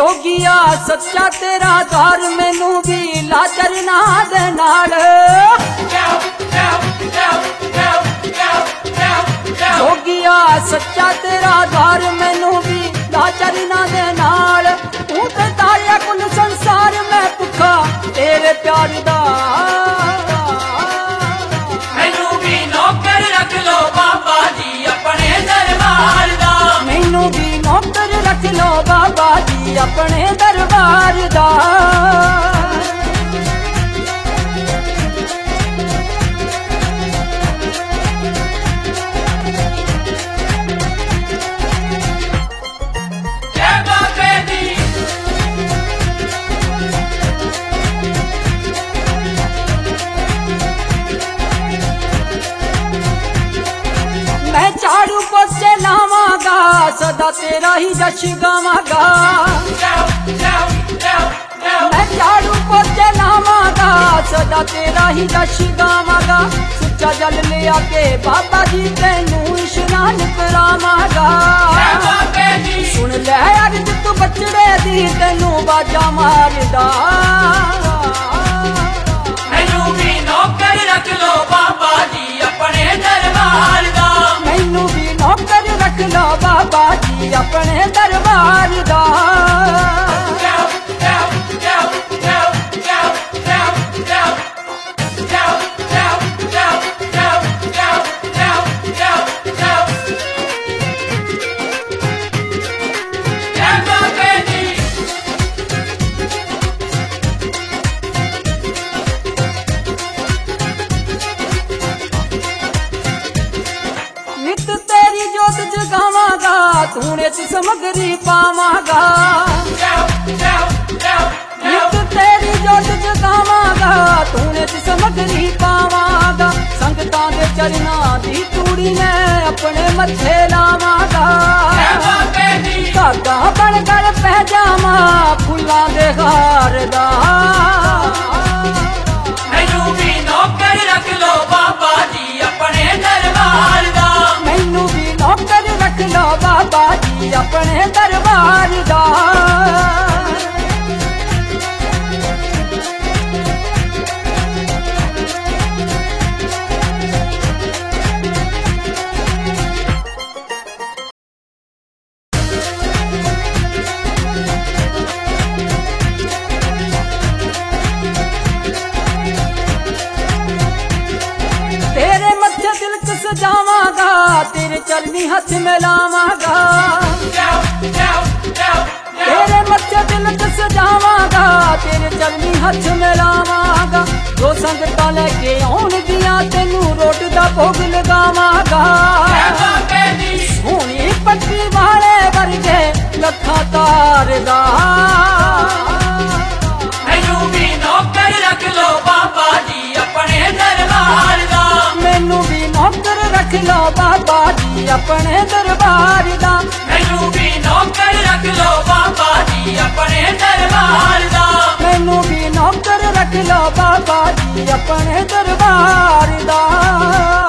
जोगिया सच्चा तेरा द्वार मैनू भी ला चरना दे नाल। जोगिया सच्चा तेरा द्वार मैनू भी ला चरना दे नाल। तू ते तारिया कुल संसार मैं भुखा तेरे प्यार दा। मैनू भी नौकर रख लो बाबा जी अपने दरबार दा। मैनू भी नौकर रख लो बाबा जी अपने दरबार दा। मैं झाड़ू पोछे लावांगा सदा तेरा ही जश गावांगा। मैं झाड़ू पोछे लावांगा सदा तेरा ही जश गावांगा। सुच्चा जल ले आके बाबा जी तेनू इशनान करावांगा। सुन ले अर्ज तू बचड़े दी तेनू बाजा मारदा। मैनू भी नौकर रख लो बाबा जी अपने दरबार दा। मैनू भी नौकर रख लो बाबा जी अपने दरबार दा। नित तेरी जोत जगावांगा तूने च समगरी पावांगा। नित तेरी जोत जगावांगा तूने च समगरी पावांगा। संगतां दे चरनां दी तूड़ी मैं अपने मत्थे लावांगा। धागा बन गल पै जावां फुल्लां दे हार दा। मैनू भी नौकर रख लो बाबा जी अपने दरबार दा। मैनू भी नौकर रख लो बाबा जी अपने दरबार दा। तेरे मत्थे तिलक सजावांगा तेरे चरनी हथ मिलावांगा। तेरे मत्थे तिलक सजावांगा तेरे चरनी हथ मिलावांगा। दो संगतां लेके आउणगियां तेनू रोट दा भोग लगावांगा। सोहणी पट्टी वाले वर्गे लखा तार दा। मैनू भी नौकर रख लो बाबा जी अपने दरबार दा। मैनू भी नौकर रख लो बाबा जी अपने दरबार दा। मैनू भी नौकर रख लो बाबा जी अपने दरबार दा। मैनू भी नौकर रख लो बाबा जी अपने दरबार दा।